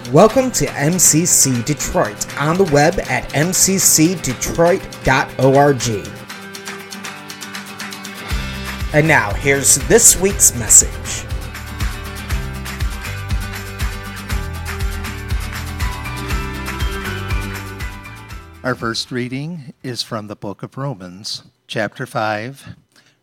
Welcome to MCC Detroit on the web at mccdetroit.org. And now, here's this week's message. Our first reading is from the book of Romans, chapter 5,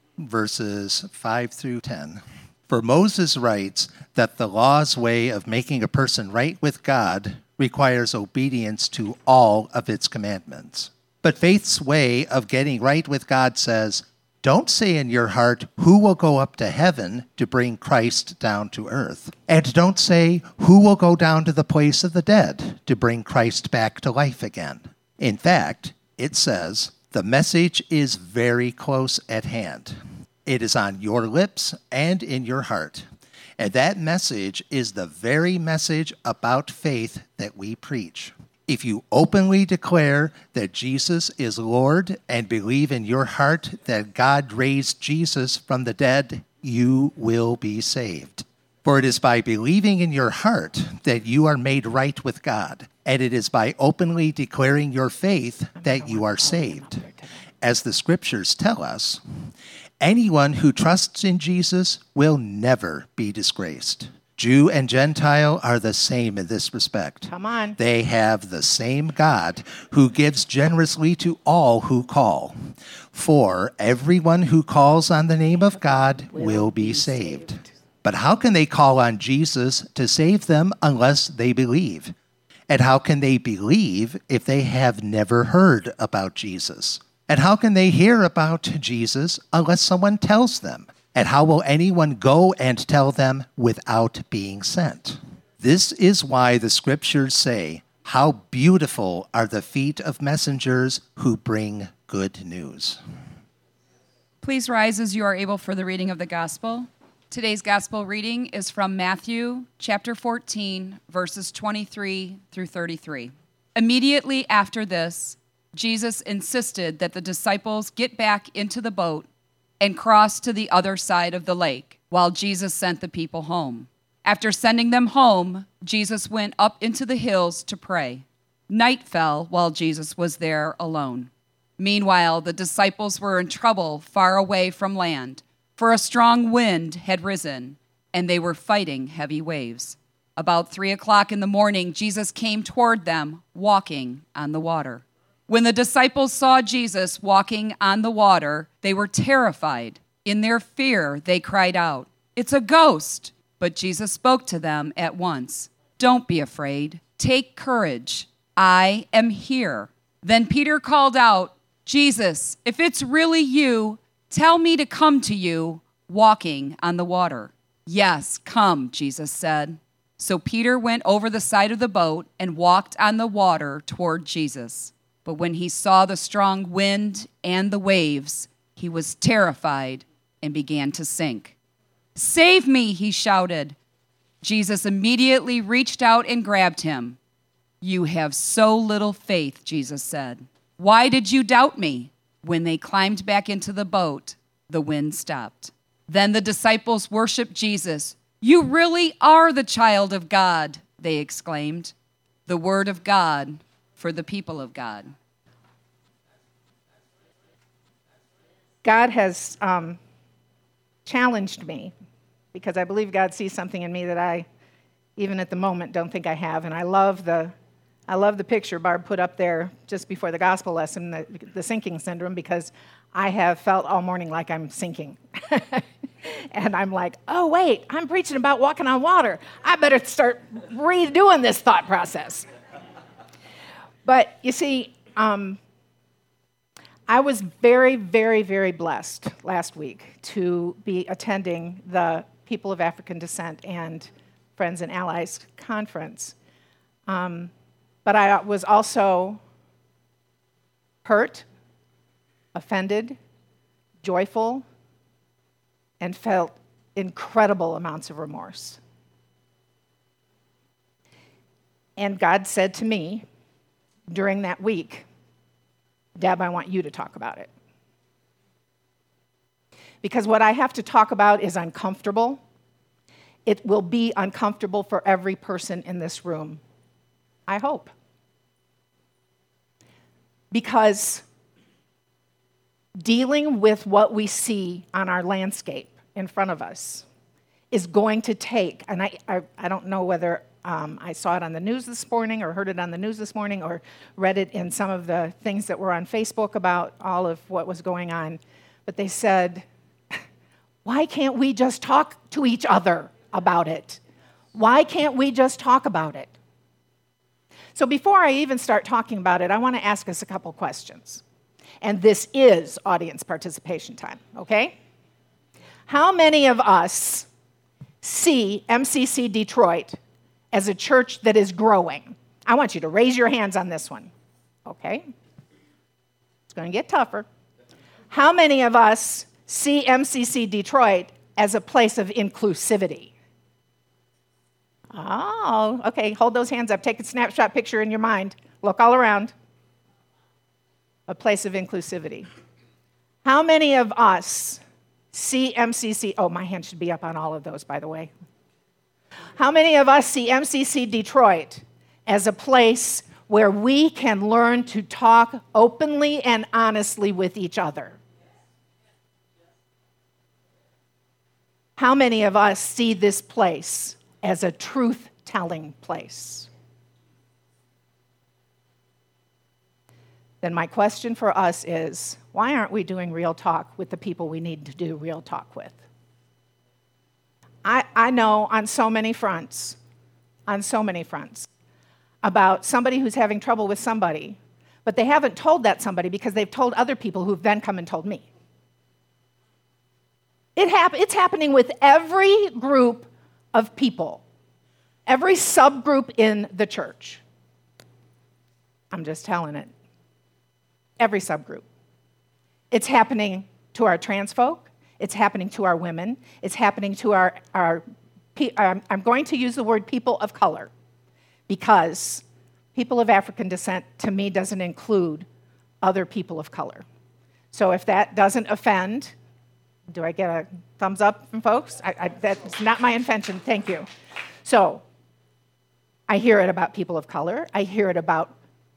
verses 5 through 10. For Moses writes that the law's way of making a person right with God requires obedience to all of its commandments. But faith's way of getting right with God says, don't say in your heart, who will go up to heaven to bring Christ down to earth? And don't say, who will go down to the place of the dead to bring Christ back to life again? In fact, it says, the message is very close at hand. It is on your lips and in your heart. And that message is the very message about faith that we preach. If you openly declare that Jesus is Lord and believe in your heart that God raised Jesus from the dead, you will be saved. For it is by believing in your heart that you are made right with God, and it is by openly declaring your faith that you are saved. As the scriptures tell us, anyone who trusts in Jesus will never be disgraced. Jew and Gentile are the same in this respect. Come on. They have the same God who gives generously to all who call. For everyone who calls on the name of God will be saved. But how can they call on Jesus to save them unless they believe? And how can they believe if they have never heard about Jesus? And how can they hear about Jesus unless someone tells them? And how will anyone go and tell them without being sent? This is why the scriptures say, how beautiful are the feet of messengers who bring good news. Please rise as you are able for the reading of the gospel. Today's gospel reading is from Matthew chapter 14, verses 23 through 33. Immediately after this, Jesus insisted that the disciples get back into the boat and cross to the other side of the lake while Jesus sent the people home. After sending them home, Jesus went up into the hills to pray. Night fell while Jesus was there alone. Meanwhile, the disciples were in trouble far away from land, for a strong wind had risen, and they were fighting heavy waves. About 3:00 in the morning, Jesus came toward them, walking on the water. When the disciples saw Jesus walking on the water, they were terrified. In their fear, they cried out, "It's a ghost!" But Jesus spoke to them at once. "Don't be afraid. Take courage. I am here." Then Peter called out, "Jesus, if it's really you, tell me to come to you walking on the water." "Yes, come," Jesus said. So Peter went over the side of the boat and walked on the water toward Jesus. But when he saw the strong wind and the waves, he was terrified and began to sink. "Save me," he shouted. Jesus immediately reached out and grabbed him. "You have so little faith," Jesus said. "Why did you doubt me?" When they climbed back into the boat, the wind stopped. Then the disciples worshiped Jesus. "You really are the child of God," they exclaimed. The word of God for the people of God. God has challenged me because I believe God sees something in me that I, even at the moment, don't think I have. And I love the picture Barb put up there just before the gospel lesson, the sinking syndrome, because I have felt all morning like I'm sinking. And I'm like, oh, wait, I'm preaching about walking on water. I better start redoing this thought process. But you see, I was very, very, very blessed last week to be attending the People of African Descent and Friends and Allies Conference. But I was also hurt, offended, joyful, and felt incredible amounts of remorse. And God said to me during that week, "Deb, I want you to talk about it." Because what I have to talk about is uncomfortable. It will be uncomfortable for every person in this room. I hope. Because dealing with what we see on our landscape in front of us is going to take, and I don't know whether I saw it on the news this morning or heard it on the news this morning or read it in some of the things that were on Facebook about all of what was going on, but they said, why can't we just talk to each other about it? Why can't we just talk about it? So before I even start talking about it, I want to ask us a couple questions. And this is audience participation time, okay? How many of us see MCC Detroit as a church that is growing? I want you to raise your hands on this one, okay? It's going to get tougher. How many of us see MCC Detroit as a place of inclusivity? Oh, okay, hold those hands up. Take a snapshot picture in your mind. Look all around. A place of inclusivity. How many of us see MCC, oh, my hand should be up on all of those, by the way. How many of us see MCC Detroit as a place where we can learn to talk openly and honestly with each other? How many of us see this place as a truth-telling place? Then my question for us is, why aren't we doing real talk with the people we need to do real talk with? I know on so many fronts, about somebody who's having trouble with somebody, but they haven't told that somebody because they've told other people who've then come and told me. It's happening with every group of people, every subgroup in the church. I'm just telling it. Every subgroup. It's happening to our trans folk. It's happening to our women. It's happening to I'm going to use the word people of color because people of African descent to me doesn't include other people of color. So if that doesn't offend, do I get a thumbs up from folks? That's not my intention. Thank you. So I hear it about people of color. I hear it about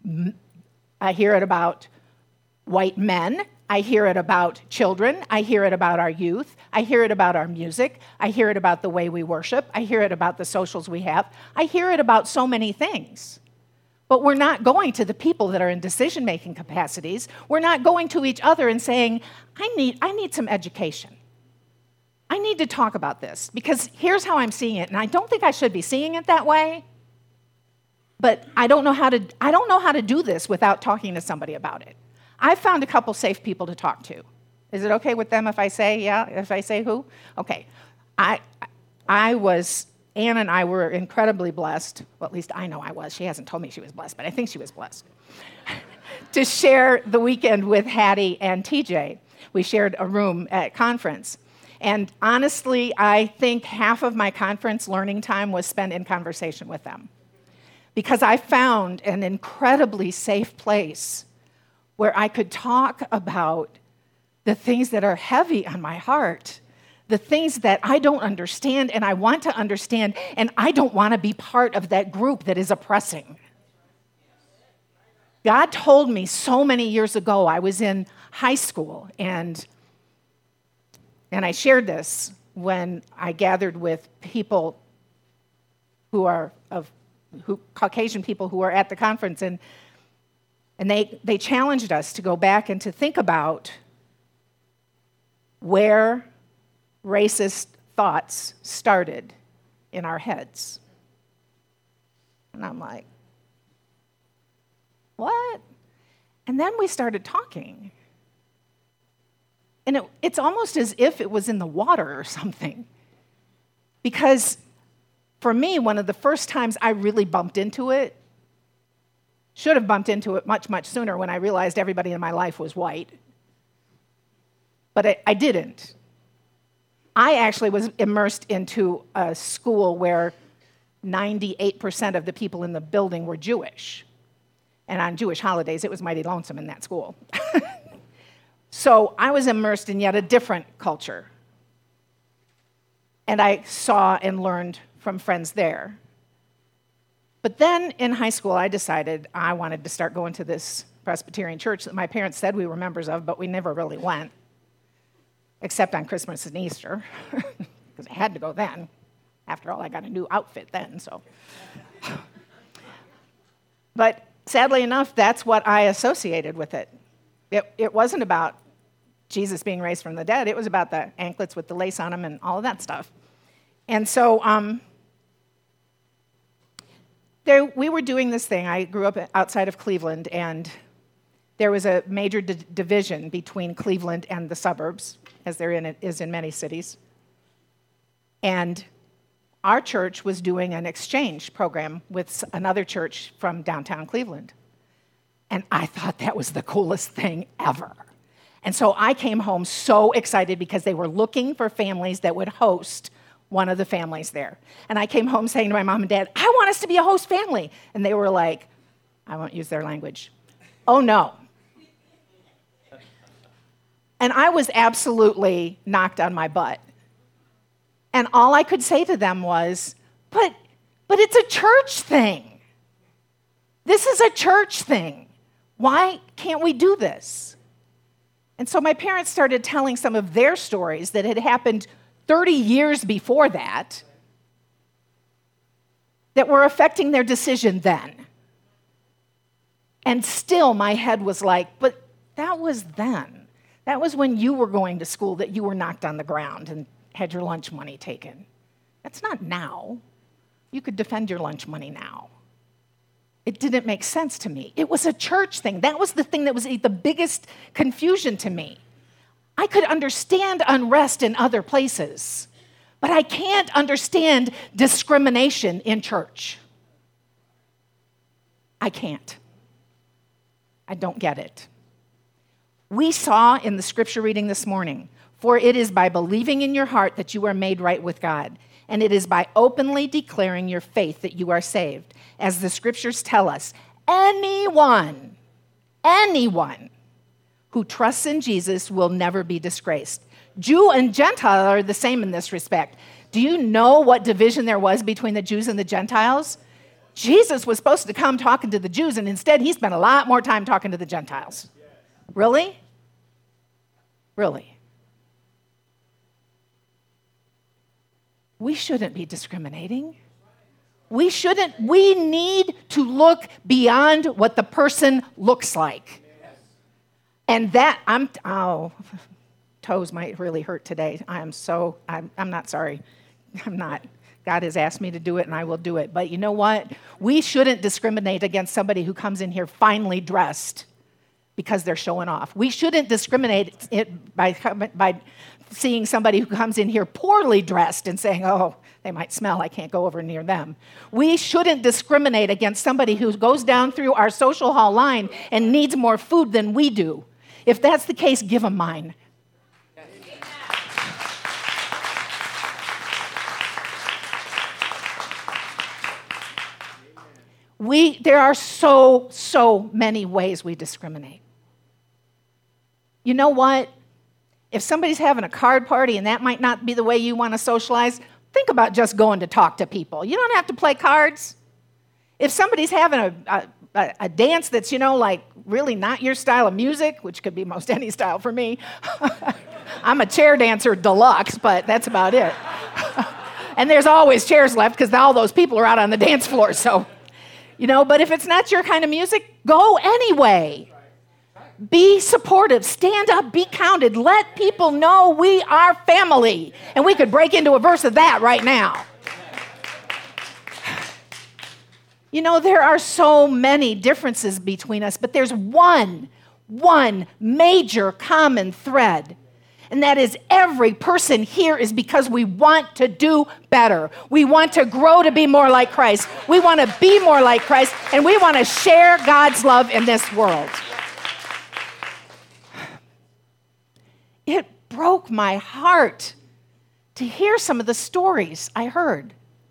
white men. I hear it about children. I hear it about our youth. I hear it about our music. I hear it about the way we worship. I hear it about the socials we have. I hear it about so many things. But we're not going to the people that are in decision-making capacities. We're not going to each other and saying, I need some education. I need to talk about this because here's how I'm seeing it, and I don't think I should be seeing it that way. But I don't know how to do this without talking to somebody about it. I've found a couple safe people to talk to. Is it okay with them if I say, yeah, if I say who? Okay. Anne and I were incredibly blessed. Well, at least I know I was. She hasn't told me she was blessed, but I think she was blessed. To share the weekend with Hattie and TJ. We shared a room at conference. And honestly, I think half of my conference learning time was spent in conversation with them. Because I found an incredibly safe place where I could talk about the things that are heavy on my heart, the things that I don't understand and I want to understand, and I don't want to be part of that group that is oppressing. God told me so many years ago, I was in high school, and I shared this when I gathered with people Caucasian people who are at the conference, and they challenged us to go back and to think about where racist thoughts started in our heads. And I'm like, what? And then we started talking. And it's almost as if it was in the water or something. Because for me, one of the first times I really bumped into it, should have bumped into it much, much sooner when I realized everybody in my life was white. But I didn't. I actually was immersed into a school where 98% of the people in the building were Jewish. And on Jewish holidays, it was mighty lonesome in that school. So I was immersed in yet a different culture. And I saw and learned from friends there. But then in high school, I decided I wanted to start going to this Presbyterian church that my parents said we were members of, but we never really went, except on Christmas and Easter, because I had to go then. After all, I got a new outfit then, so. But sadly enough, that's what I associated with it. It wasn't about Jesus being raised from the dead. It was about the anklets with the lace on them and all of that stuff. And so we were doing this thing. I grew up outside of Cleveland, and there was a major division between Cleveland and the suburbs, as there is in many cities. And our church was doing an exchange program with another church from downtown Cleveland. And I thought that was the coolest thing ever. And so I came home so excited because they were looking for families that would host one of the families there. And I came home saying to my mom and dad, I want us to be a host family. And they were like, I won't use their language, oh no. And I was absolutely knocked on my butt. And all I could say to them was, but it's a church thing. This is a church thing. Why can't we do this? And so my parents started telling some of their stories that had happened 30 years before that were affecting their decision then. And still my head was like, but that was then. That was when you were going to school, that you were knocked on the ground and had your lunch money taken. That's not now. You could defend your lunch money now. It didn't make sense to me. It was a church thing. That was the thing that was the biggest confusion to me. I could understand unrest in other places, but I can't understand discrimination in church. I can't. I don't get it. We saw in the scripture reading this morning, for it is by believing in your heart that you are made right with God, and it is by openly declaring your faith that you are saved. As the scriptures tell us, anyone who trusts in Jesus will never be disgraced. Jew and Gentile are the same in this respect. Do you know what division there was between the Jews and the Gentiles? Jesus was supposed to come talking to the Jews, and instead he spent a lot more time talking to the Gentiles. Really? Really? We shouldn't be discriminating. We need to look beyond what the person looks like. And that, toes might really hurt today. I'm not sorry. I'm not. God has asked me to do it, and I will do it. But you know what? We shouldn't discriminate against somebody who comes in here finely dressed because they're showing off. We shouldn't discriminate it by seeing somebody who comes in here poorly dressed and saying, oh, they might smell, I can't go over near them. We shouldn't discriminate against somebody who goes down through our social hall line and needs more food than we do. If that's the case, give them mine. There are so many ways we discriminate. You know what? If somebody's having a card party and that might not be the way you want to socialize, think about just going to talk to people. You don't have to play cards. If somebody's having a dance that's, like really not your style of music, which could be most any style for me. I'm a chair dancer deluxe, but that's about it. And there's always chairs left because all those people are out on the dance floor. So, but if it's not your kind of music, go anyway. Be supportive, stand up, be counted. Let people know we are family. And we could break into a verse of that right now. There are so many differences between us, but there's one major common thread. And that is every person here is because we want to do better. We want to grow to be more like Christ. We want to be more like Christ, and we want to share God's love in this world. It broke my heart to hear some of the stories I heard.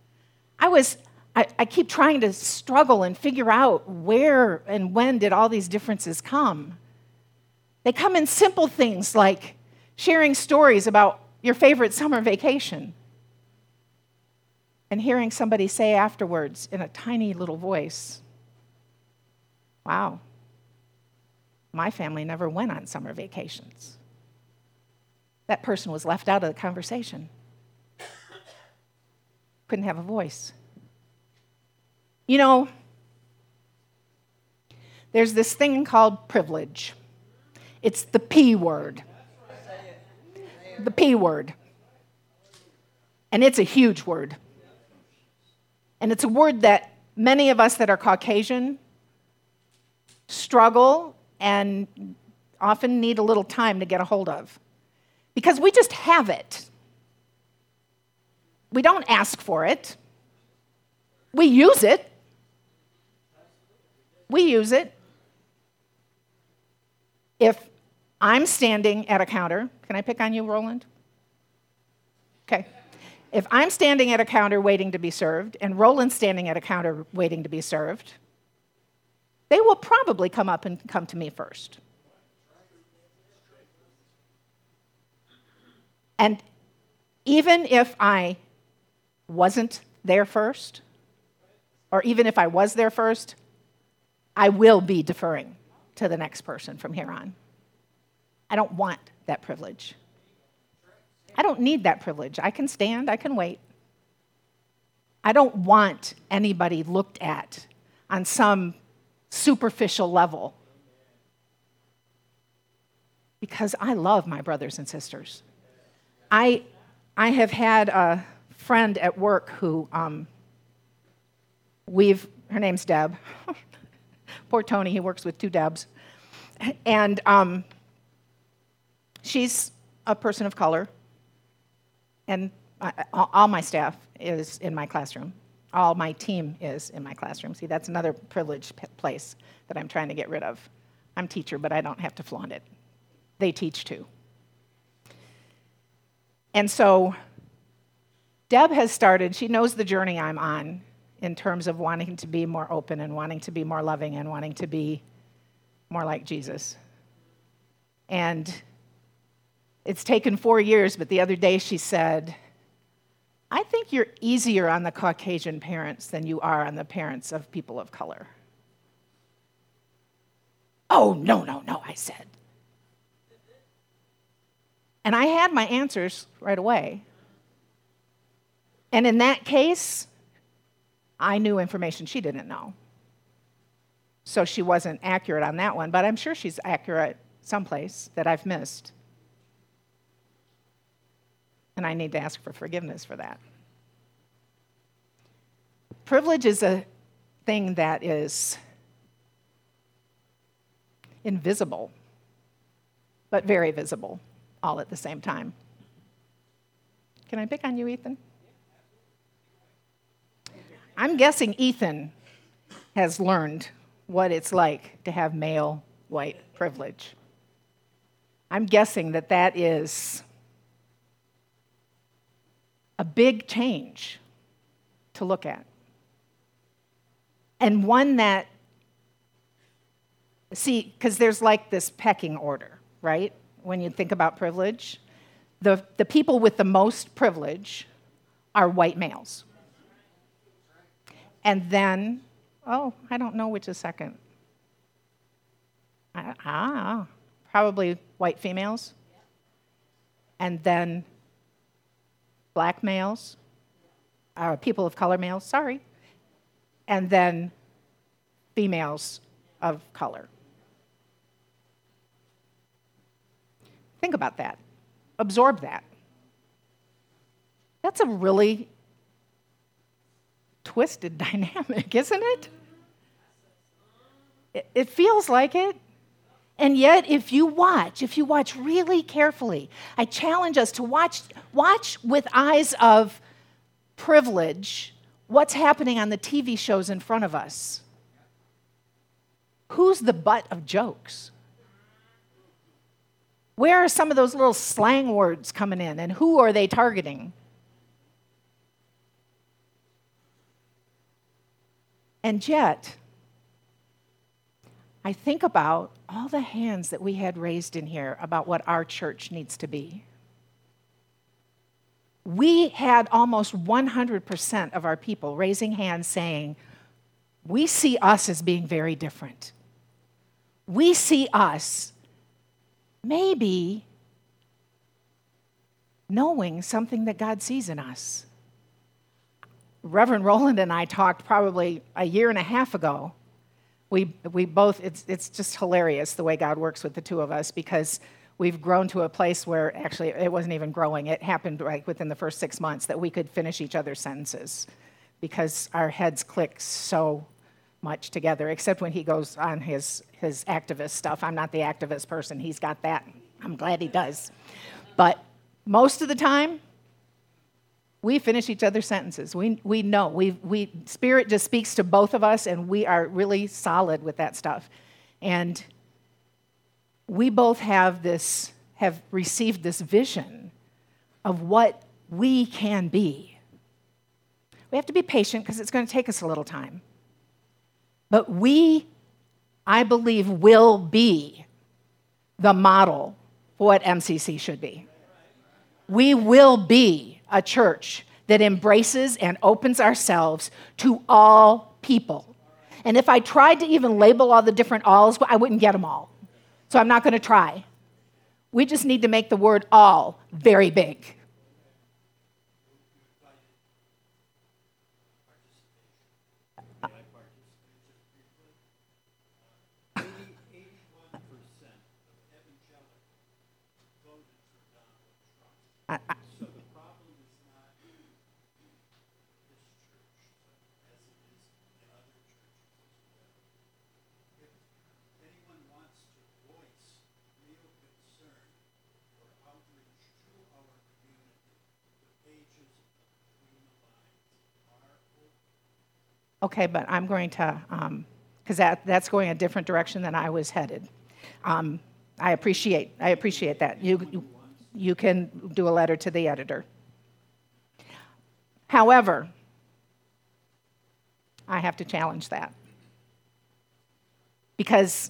I keep trying to struggle and figure out where and when did all these differences come. They come in simple things like sharing stories about your favorite summer vacation. And hearing somebody say afterwards in a tiny little voice, wow, my family never went on summer vacations. That person was left out of the conversation. Couldn't have a voice. You know, there's this thing called privilege. It's the P word. The P word. And it's a huge word. And it's a word that many of us that are Caucasian struggle and often need a little time to get a hold of. Because we just have it. We don't ask for it. We use it. We use it. If I'm standing at a counter, can I pick on you, Roland? Okay. If I'm standing at a counter waiting to be served, and Roland's standing at a counter waiting to be served, they will probably come up and come to me first. And even if I wasn't there first, or even if I was there first, I will be deferring to the next person from here on. I don't want that privilege. I don't need that privilege. I can stand, I can wait. I don't want anybody looked at on some superficial level because I love my brothers and sisters. I have had a friend at work who her name's Deb. Poor Tony, he works with two Debs. And she's a person of color. And all my staff is in my classroom. All my team is in my classroom. See, that's another privileged place that I'm trying to get rid of. I'm teacher, but I don't have to flaunt it. They teach too. And so Deb has started, she knows the journey I'm on in terms of wanting to be more open and wanting to be more loving and wanting to be more like Jesus. And it's taken 4 years, but the other day she said, I think you're easier on the Caucasian parents than you are on the parents of people of color. Oh, no, I said. And I had my answers right away. And in that case, I knew information she didn't know. So she wasn't accurate on that one, but I'm sure she's accurate someplace that I've missed. And I need to ask for forgiveness for that. Privilege is a thing that is invisible, but very visible, all at the same time. Can I pick on you, Ethan? I'm guessing Ethan has learned what it's like to have male white privilege. I'm guessing that is a big change to look at. And one that, see, because there's like this pecking order, right? When you think about privilege, the people with the most privilege are white males. And then, I don't know which is second. Probably white females. And then black males, people of color males, sorry. And then females of color. Think about that. Absorb that. That's a really twisted dynamic, isn't it? It feels like it. And yet, if you watch really carefully, I challenge us to watch with eyes of privilege what's happening on the TV shows in front of us. Who's the butt of jokes? Where are some of those little slang words coming in, and who are they targeting? And yet, I think about all the hands that we had raised in here about what our church needs to be. we had almost 100% of our people raising hands saying, we see us as being very different. We see us maybe knowing something that God sees in us. Reverend Roland and I talked probably a year and a half ago. We both, it's just hilarious the way God works with the two of us, because we've grown to a place where actually it wasn't even growing. It happened like within the first 6 months that we could finish each other's sentences because our heads click so much together, except when he goes on his activist stuff. I'm not the activist person. He's got that. I'm glad he does. But most of the time, we finish each other's sentences. We know. Spirit just speaks to both of us, and we are really solid with that stuff. And we both have received this vision of what we can be. We have to be patient because it's going to take us a little time. But we, I believe, will be the model for what MCC should be. We will be a church that embraces and opens ourselves to all people. And if I tried to even label all the different alls, I wouldn't get them all. So I'm not going to try. We just need to make the word all very big. So the problem is not this church as it is in other churches as well. If anyone wants to voice real concern or outreach to our community, the pages between the lines are open. Okay, but I'm going to, because that's going a different direction than I was headed. I appreciate that. You can do a letter to the editor. However, I have to challenge that. Because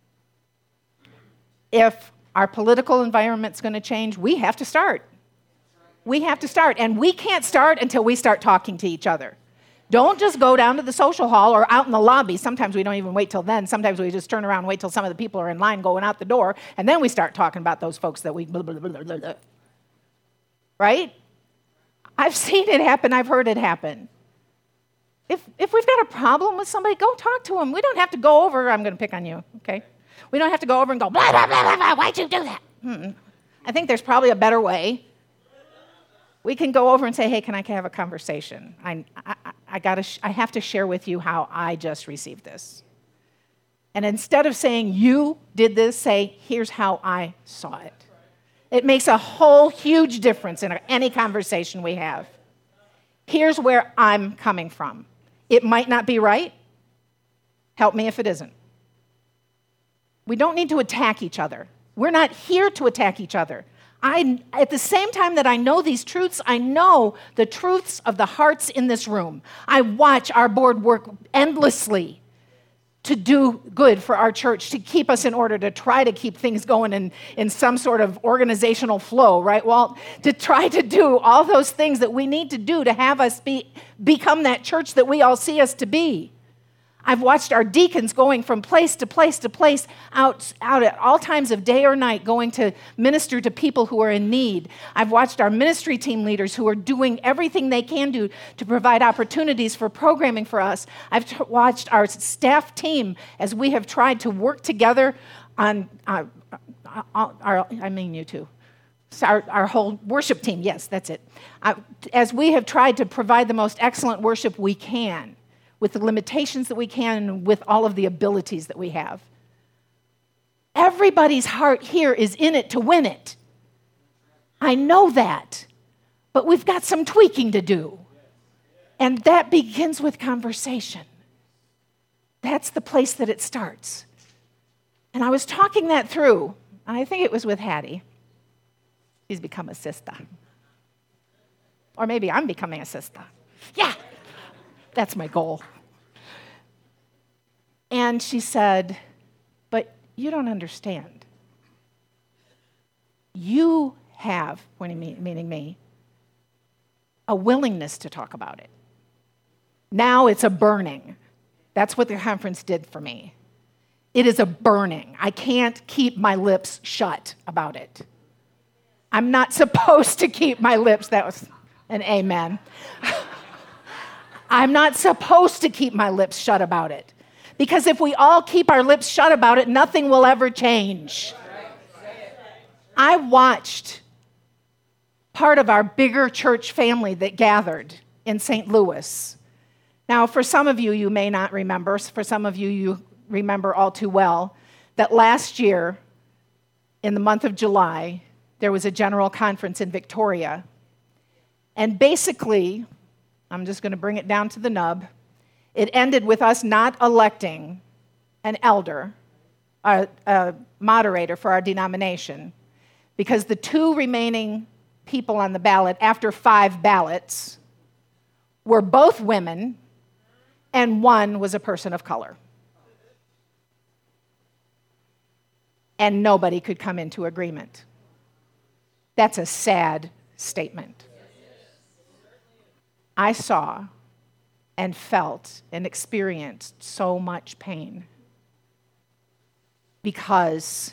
if our political environment's going to change, we have to start. We have to start. And we can't start until we start talking to each other. Don't just go down to the social hall or out in the lobby. Sometimes we don't even wait till then. Sometimes we just turn around and wait till some of the people are in line going out the door, and then we start talking about those folks that we blah, blah, blah, blah, blah. Right? I've seen it happen. I've heard it happen. If we've got a problem with somebody, go talk to them. We don't have to go over. I'm going to pick on you, okay? We don't have to go over and go, blah, blah, blah, blah, blah. Why'd you do that? I think there's probably a better way. We can go over and say, hey, can I have a conversation? I have to share with you how I just received this. And instead of saying, you did this, say, here's how I saw it. It makes a whole huge difference in any conversation we have. Here's where I'm coming from. It might not be right. Help me if it isn't. We don't need to attack each other. We're not here to attack each other. At the same time that I know these truths, I know the truths of the hearts in this room. I watch our board work endlessly to do good for our church, to keep us in order, to try to keep things going in some sort of organizational flow, right, Walt? To try to do all those things that we need to do to have us become that church that we all see us to be. I've watched our deacons going from place to place to place, out at all times of day or night, going to minister to people who are in need. I've watched our ministry team leaders who are doing everything they can do to provide opportunities for programming for us. I've watched our staff team as we have tried to work together on I mean you too. Our whole worship team, yes, that's it. As we have tried to provide the most excellent worship we can, with the limitations that we can, and with all of the abilities that we have. Everybody's heart here is in it to win it. I know that. But we've got some tweaking to do. And that begins with conversation. That's the place that it starts. And I was talking that through, and I think it was with Hattie. She's become a sister. Or maybe I'm becoming a sister. Yeah. That's my goal. And she said, but you don't understand. You have, meaning me, a willingness to talk about it. Now it's a burning. That's what the conference did for me. It is a burning. I can't keep my lips shut about it. I'm not supposed to keep my lips. That was an amen. I'm not supposed to keep my lips shut about it. Because if we all keep our lips shut about it, nothing will ever change. I watched part of our bigger church family that gathered in St. Louis. Now, for some of you, you may not remember. For some of you, you remember all too well that last year, in the month of July, there was a general conference in Victoria. And basically, I'm just going to bring it down to the nub, it ended with us not electing an elder, a moderator for our denomination, because the two remaining people on the ballot, after 5 ballots, were both women, and one was a person of color. And nobody could come into agreement. That's a sad statement. I saw and felt and experienced so much pain because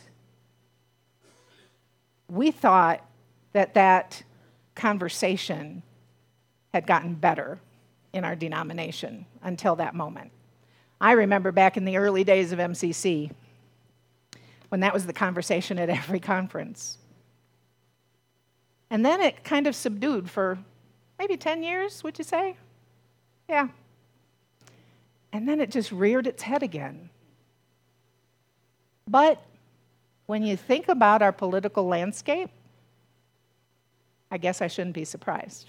we thought that conversation had gotten better in our denomination until that moment. I remember back in the early days of MCC when that was the conversation at every conference. And then it kind of subdued for maybe 10 years, would you say? Yeah. And then it just reared its head again. But when you think about our political landscape, I guess I shouldn't be surprised.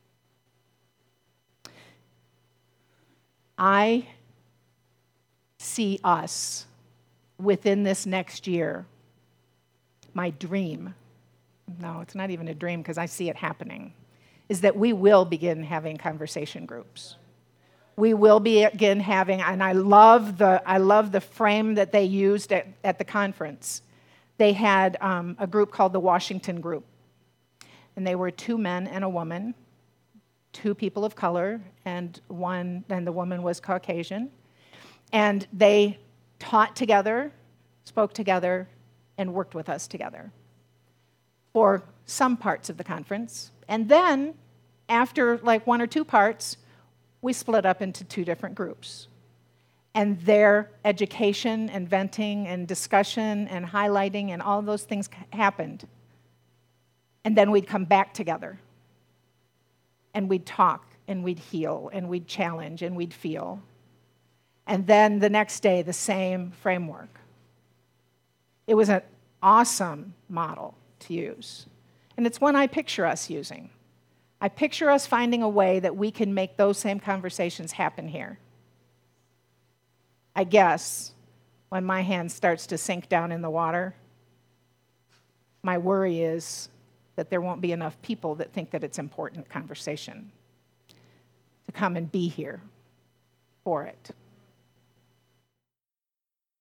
I see us within this next year, my dream, no, it's not even a dream because I see it happening, is that we will begin having conversation groups. We will begin having, and I love the frame that they used at the conference. They had a group called the Washington Group, and they were 2 men and a woman, 2 people of color, and the woman was Caucasian, and they taught together, spoke together, and worked with us together for some parts of the conference. And then, after like 1 or 2 parts, we split up into 2 different groups. And their education and venting and discussion and highlighting and all those things happened. And then we'd come back together. And we'd talk, and we'd heal, and we'd challenge, and we'd feel. And then the next day, the same framework. It was an awesome model to use. And it's one I picture us using. I picture us finding a way that we can make those same conversations happen here. I guess when my hand starts to sink down in the water, my worry is that there won't be enough people that think that it's important conversation to come and be here for it.